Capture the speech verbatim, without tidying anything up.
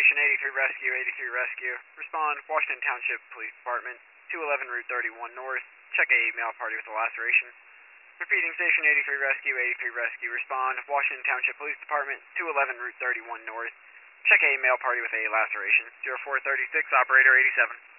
Station eighty-three Rescue, eighty-three Rescue. Respond, Washington Township Police Department, two eleven Route thirty-one North. Check a male party with a laceration. Repeating, Station eighty-three Rescue, eighty-three Rescue. Respond, Washington Township Police Department, two eleven Route thirty-one North. Check a male party with a laceration. zero four three six, Operator eighty-seven.